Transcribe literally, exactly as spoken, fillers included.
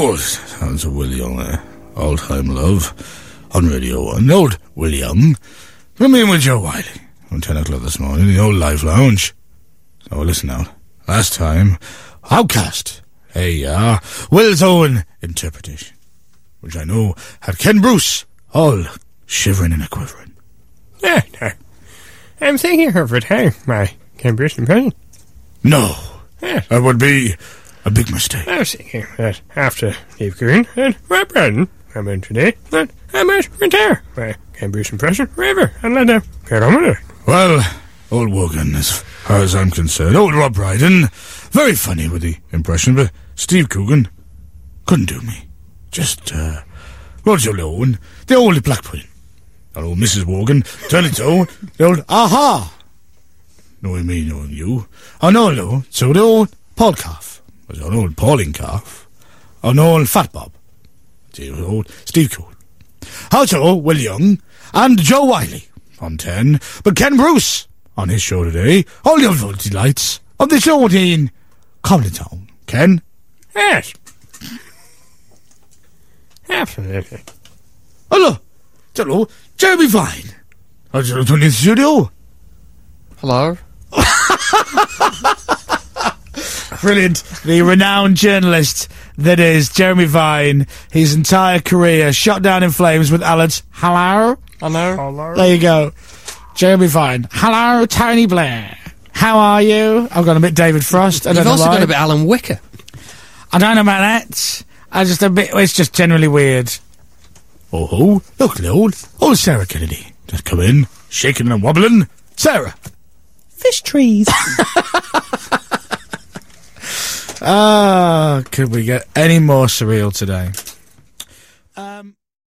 Oh, sounds of Will Young there. All-time love. On Radio one. Old Will Young. Come in with Joe Wiley. On ten o'clock this morning in the old Life Lounge. So listen out. Last time, Outcast. Hey, yeah. Will's own interpretation. Which I know had Ken Bruce all shivering and a quivering. Yeah, no. I'm thinking of retiring my Ken Bruce impression. No. Yeah. That would be a big mistake. I was thinking that after Steve Coogan and Rob Brydon come in today, that I might retire my Ken Bruce impression forever and let them get on with it. Well, old Wogan, as far as I'm concerned, old Rob Brydon, very funny with the impression, but Steve Coogan couldn't do me. Just, uh, Roger Lowe and the old Black Pudding. And old Missus Wogan, turn it to the old aha. Knowing me, knowing you. I know, Lou, so the old Paul Calf. Was an old Pauline Calf. An old Fat Bob. The old Steve Coogan. Also, Will Young and Joe Wiley on ten. But Ken Bruce on his show today. All the other delights of the show in Comedy Town. Ken? Yes. Absolutely. Hello. Hello. Jeremy Vine. How's it in the studio? Hello. Brilliant. The renowned journalist that is Jeremy Vine. His entire career shot down in flames with Alan's hello. Hello. Hello. There you go. Jeremy Vine. Hello, Tony Blair. How are you? I've got a bit David Frost. I don't You've know also why. got a bit Alan Wicker. I don't know about that. I just a bit. It's just generally weird. Oh, oh look, old, old Sarah Kennedy. Just come in, shaking and wobbling. Sarah. Fish trees. Ah, could we get any more surreal today?